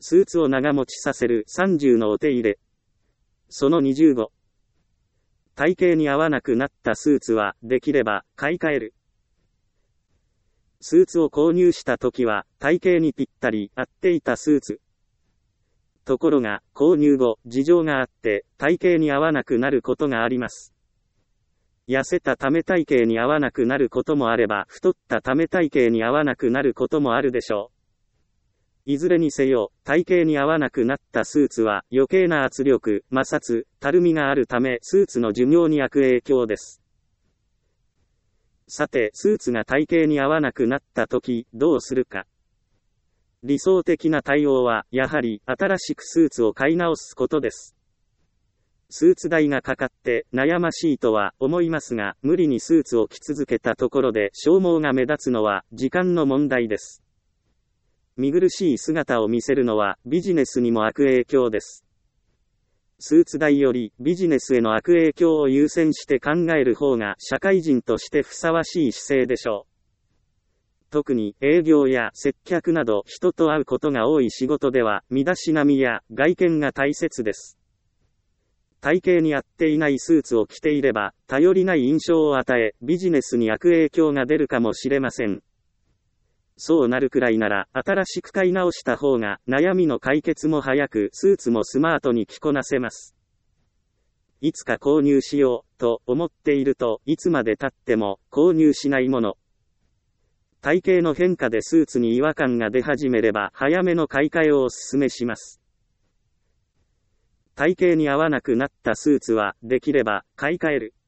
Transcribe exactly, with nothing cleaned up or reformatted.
スーツを長持ちさせるさんじゅうのお手入れ。そのにじゅうご。体型に合わなくなったスーツは、できれば、買い替える。スーツを購入したときは、体型にぴったり合っていたスーツ。ところが、購入後、事情があって、体型に合わなくなることがあります。痩せたため体型に合わなくなることもあれば、太ったため体型に合わなくなることもあるでしょう。いずれにせよ、体型に合わなくなったスーツは、余計な圧力、摩擦、たるみがあるため、スーツの寿命に悪影響です。さて、スーツが体型に合わなくなったとき、どうするか。理想的な対応は、やはり、新しくスーツを買い直すことです。スーツ代がかかって悩ましいとは思いますが、無理にスーツを着続けたところで消耗が目立つのは時間の問題です。見苦しい姿を見せるのはビジネスにも悪影響です。スーツ代よりビジネスへの悪影響を優先して考える方が社会人としてふさわしい姿勢でしょう。特に営業や接客など人と会うことが多い仕事では身だしなみや外見が大切です。体型に合っていないスーツを着ていれば頼りない印象を与えビジネスに悪影響が出るかもしれません。そうなるくらいなら、新しく買い直した方が、悩みの解決も早く、スーツもスマートに着こなせます。いつか購入しよう、と思っていると、いつまで経っても、購入しないもの。体型の変化でスーツに違和感が出始めれば、早めの買い替えをお勧めします。体型に合わなくなったスーツは、できれば、買い替える。